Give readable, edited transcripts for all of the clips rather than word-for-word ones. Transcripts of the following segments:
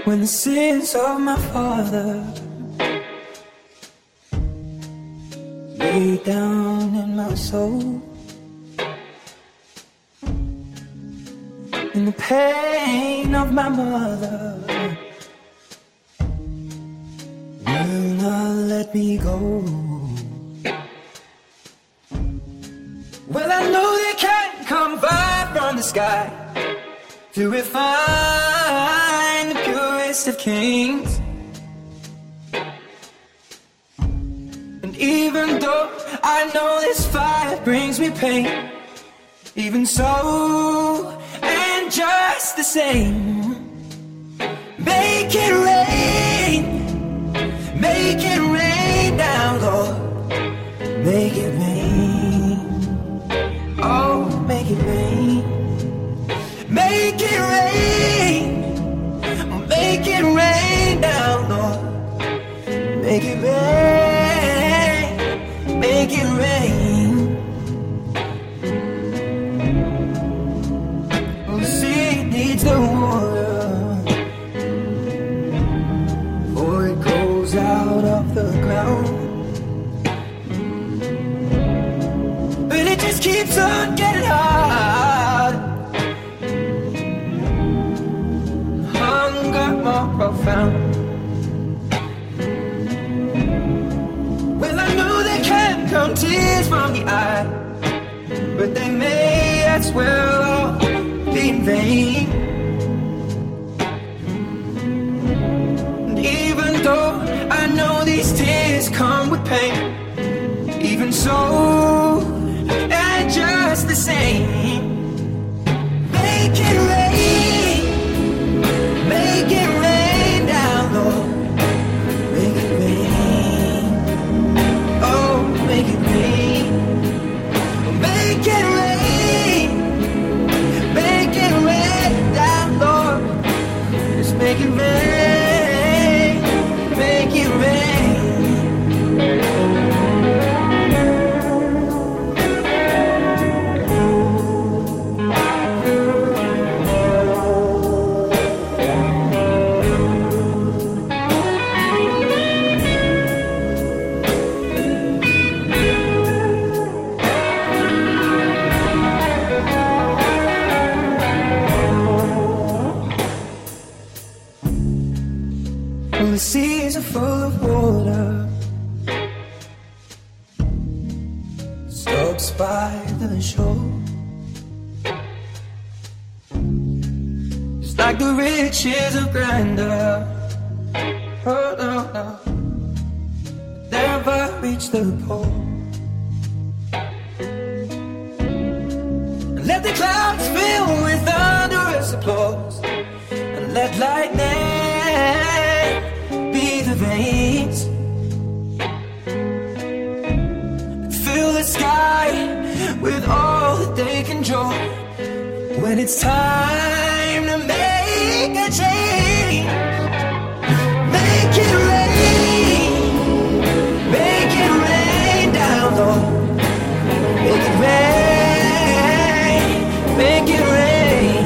when the sins of my father lay down in my soul, and the pain of my mother will not let me go. Well, I know they can't come fire from the sky to refine the purest of kings. And even though I know this fire brings me pain, even so, and just the same, make it rain down, Lord, make it rain, oh, make it rain, make it rain down, Lord, make it rain, make it rain. Oh, see, it needs the water, for it goes out of the ground, but it just keeps on getting hard. Hunger more profound. Well, I know they can't come tears from the eye, but they may as well all be in vain. And even though I know these tears come with pain, even so, and just the same, make it rain down, Lord, make it rain, oh, make it rain, make it rain down, Lord, just make it rain, make it rain. The seas are full of water, slopes by the shore, just like the riches of grandeur. Oh no, no, never reach the pole. And let the clouds fill with thunderous applause, and let lightning be the veins, fill the sky with all that they can draw. When it's time to make a change, make it rain down, Lord, make it rain, make it rain,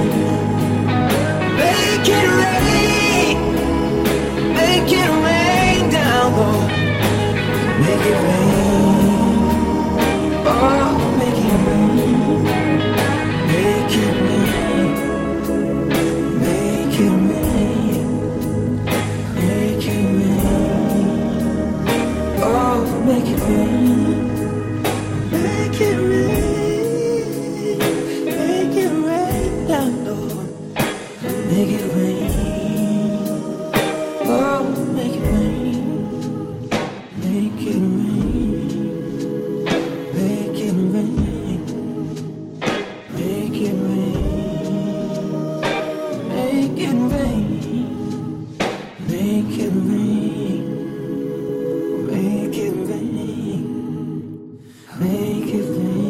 make it rain, make it rain down, Lord, make it rain, oh, make it rain, make it rain, make it rain, make it rain, oh, make it rain, make it rain, make it rain down, Lord, make it rain. Oh, make it rain, make it rain, make it rain, make it rain, make it rain, make it rain, make it rain, make it rain.